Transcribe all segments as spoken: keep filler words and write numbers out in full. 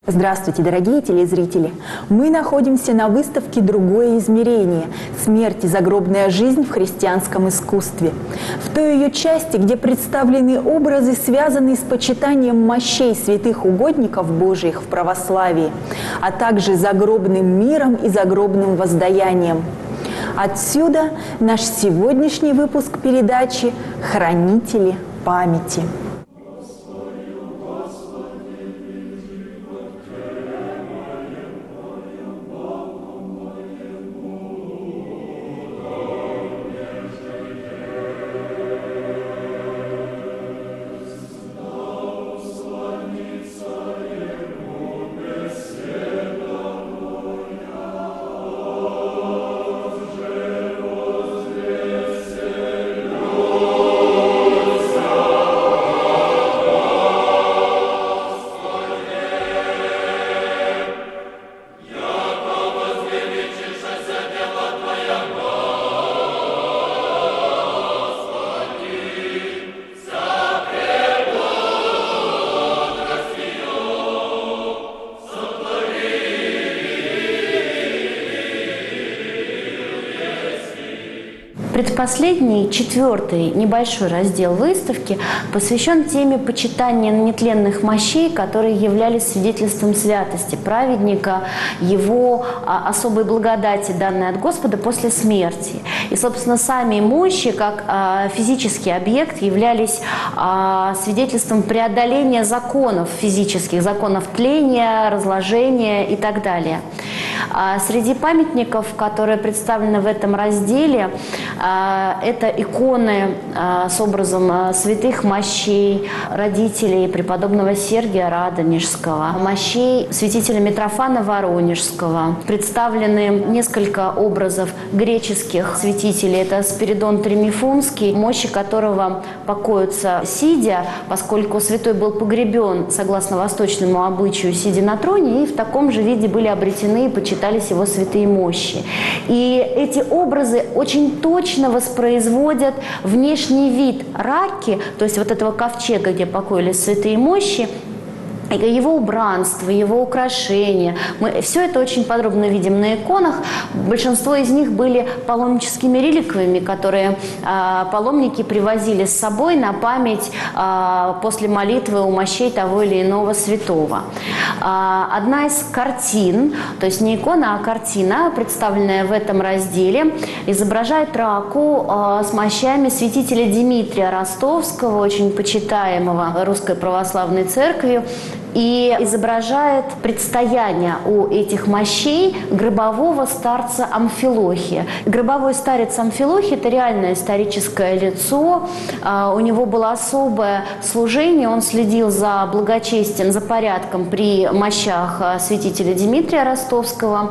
Здравствуйте, дорогие телезрители! Мы находимся на выставке «Другое измерение. Смерть и загробная жизнь в христианском искусстве». В той ее части, где представлены образы, связанные с почитанием мощей святых угодников Божиих в православии, а также загробным миром и загробным воздаянием. Отсюда наш сегодняшний выпуск передачи «Хранители памяти». Предпоследний, четвертый, небольшой раздел выставки посвящен теме почитания нетленных мощей, которые являлись свидетельством святости праведника, его а, особой благодати, данной от Господа после смерти. И, собственно, сами мощи, как а, физический объект, являлись а, свидетельством преодоления законов физических, законов тления, разложения и так далее. А среди памятников, которые представлены в этом разделе, это иконы с образом святых мощей родителей преподобного Сергия Радонежского, мощей святителя Митрофана Воронежского. Представлены несколько образов греческих святителей. Это Спиридон Тремифунский, мощи которого покоятся сидя, поскольку святой был погребен, согласно восточному обычаю, сидя на троне, и в таком же виде были обретены и почитались его святые мощи. И эти образы очень точно воспроизводят внешний вид раки, то есть вот этого ковчега, где покоились святые мощи, его убранство, его украшения. Мы все это очень подробно видим на иконах. Большинство из них были паломническими реликвиями, которые э, паломники привозили с собой на память э, после молитвы у мощей того или иного святого. Э, одна из картин, то есть не икона, а картина, представленная в этом разделе, изображает раку э, с мощами святителя Дмитрия Ростовского, очень почитаемого Русской Православной Церковью, и изображает предстояние у этих мощей гробового старца Амфилохия. Гробовой старец Амфилохий – это реальное историческое лицо. У него было особое служение, он следил за благочестием, за порядком при мощах святителя Дмитрия Ростовского.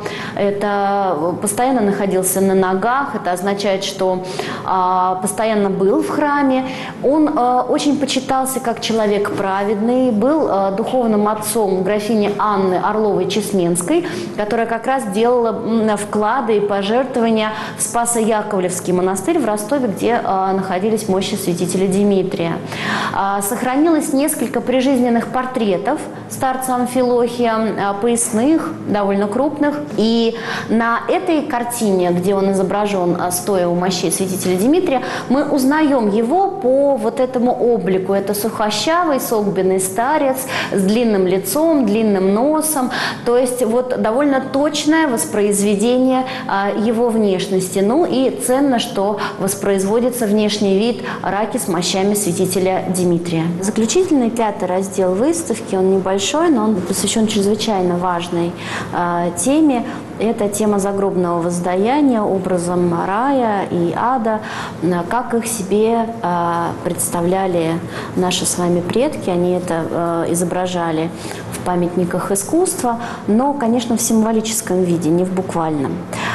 Это постоянно находился на ногах, это означает, что постоянно был в храме. Он очень почитался как человек праведный, был духовным отцом графини Анны Орловой-Чесменской, которая как раз делала вклады и пожертвования в Спасо-Яковлевский монастырь в Ростове, где э, находились мощи святителя Дмитрия. Э, сохранилось несколько прижизненных портретов старца Амфилохия, э, поясных, довольно крупных. И на этой картине, где он изображен, э, стоя у мощей святителя Дмитрия, мы узнаем его по вот этому облику. Это сухощавый, согбенный старец с длинным лицом, длинным носом, то есть вот довольно точное воспроизведение а, его внешности. Ну и ценно, что воспроизводится внешний вид раки с мощами святителя Дмитрия. Заключительный пятый раздел выставки, он небольшой, но он посвящен чрезвычайно важной а, теме. Это тема загробного воздаяния, образом рая и ада, как их себе э, представляли наши с вами предки. Они это э, изображали в памятниках искусства, но, конечно, в символическом виде, не в буквальном.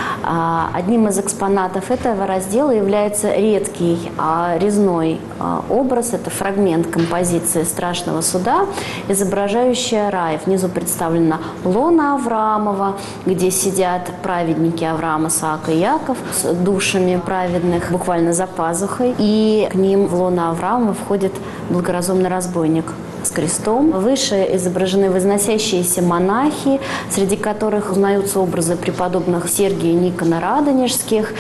Одним из экспонатов этого раздела является редкий резной образ. Это фрагмент композиции «Страшного суда», изображающая рай. Внизу представлена лона Авраамова, где сидят праведники Авраам, Исаак и Яков с душами праведных буквально за пазухой. И к ним в лона Авраама входит благоразумный разбойник с крестом. Выше изображены возносящиеся монахи, среди которых узнаются образы преподобных Сергия и Никона Радонежских,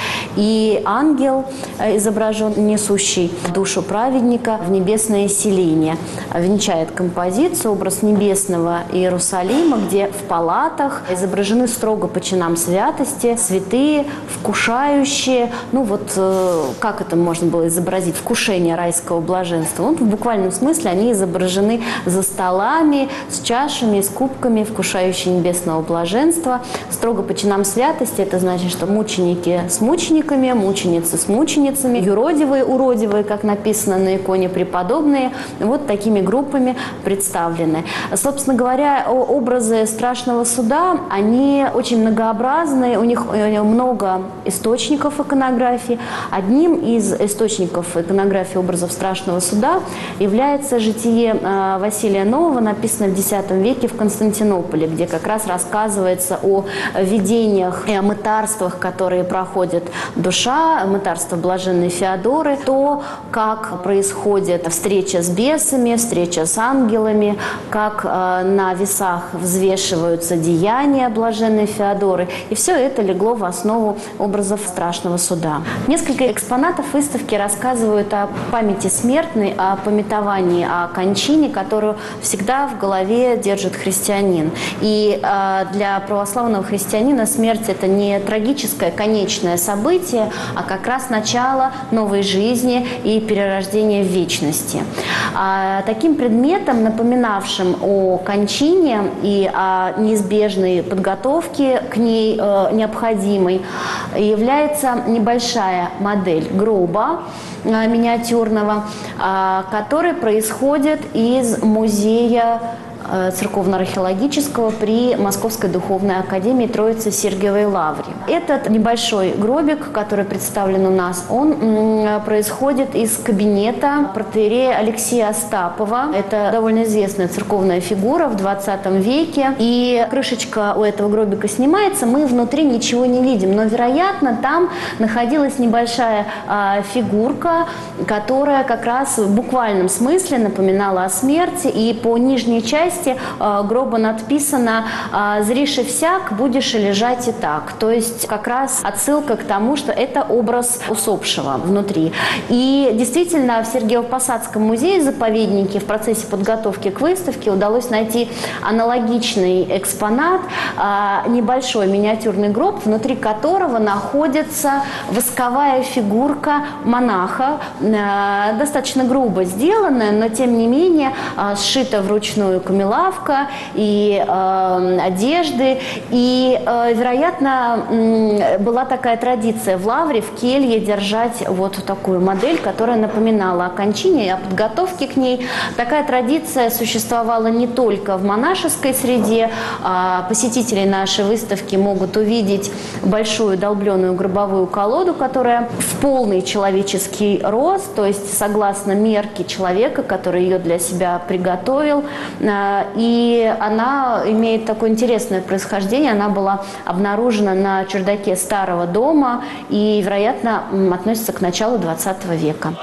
и ангел изображен, несущий душу праведника в небесное селение. Венчает композицию образ небесного Иерусалима, где в палатах изображены строго по чинам святости святые, вкушающие, ну вот как это можно было изобразить, вкушение райского блаженства. Ну, в буквальном смысле они изображены за столами, с чашами, с кубками, вкушающие небесного блаженства. Строго по чинам святости, это значит, что мученики с мучениками, мученицы с мученицами, юродивые, уродивые, как написано на иконе, преподобные, вот такими группами представлены. Собственно говоря, образы страшного суда, они очень многообразны, у них много источников иконографии. Одним из источников иконографии образов страшного суда является житие Василия Нового, написанное в десятом веке в Константинополе, где как раз рассказывается о видениях и о мытарствах, которые проходит душа, мытарство блаженной Феодоры, то, как происходит встреча с бесами, встреча с ангелами, как на весах взвешиваются деяния блаженной Феодоры. И все это легло в основу образов страшного суда. Несколько экспонатов выставки рассказывают о памяти смертной, о памятовании, о кончине, которую всегда в голове держит христианин. И э, для православного христианина смерть – это не трагическое конечное событие, а как раз начало новой жизни и перерождения в вечности. А таким предметом, напоминавшим о кончине и о неизбежной подготовке к ней э, необходимой, является небольшая модель гроба э, миниатюрного, э, который происходит из музея церковно-археологического при Московской духовной академии Троицы Сергиевой Лавре. Этот небольшой гробик, который представлен у нас, он происходит из кабинета протоиерея Алексея Остапова. Это довольно известная церковная фигура в двадцатом веке. И крышечка у этого гробика снимается, мы внутри ничего не видим. Но, вероятно, там находилась небольшая а, фигурка, которая как раз в буквальном смысле напоминала о смерти. И по нижней части гроба надписано «Зриши всяк, будешь и лежать и так». То есть как раз отсылка к тому, что это образ усопшего внутри. И действительно в Сергиево-Посадском музее-заповеднике в процессе подготовки к выставке удалось найти аналогичный экспонат, небольшой миниатюрный гроб, внутри которого находится восковая фигурка монаха, достаточно грубо сделанная, но тем не менее сшита вручную камелавка и э, одежды. И, э, вероятно, э, была такая традиция в Лавре, в келье держать вот такую модель, которая напоминала о кончине и о подготовке к ней. Такая традиция существовала не только в монашеской среде. А посетители нашей выставки могут увидеть большую долбленную гробовую колоду, которая в полный человеческий рост, то есть согласно мерке человека, который ее для себя приготовил. И она имеет такое интересное происхождение. Она была обнаружена на чердаке старого дома и, вероятно, относится к началу двадцатого века.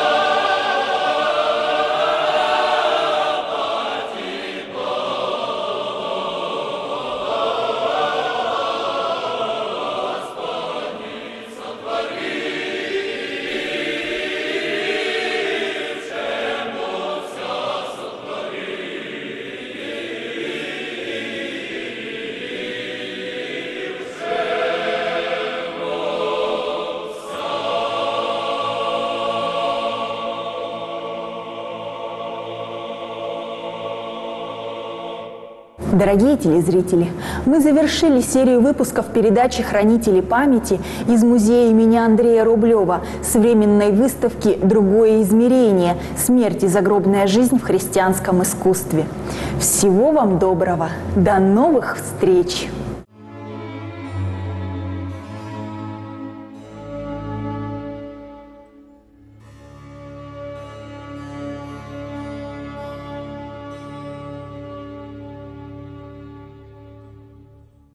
Дорогие телезрители, мы завершили серию выпусков передачи «Хранители памяти» из музея имени Андрея Рублева с временной выставки «Другое измерение. Смерть и загробная жизнь в христианском искусстве». Всего вам доброго! До новых встреч!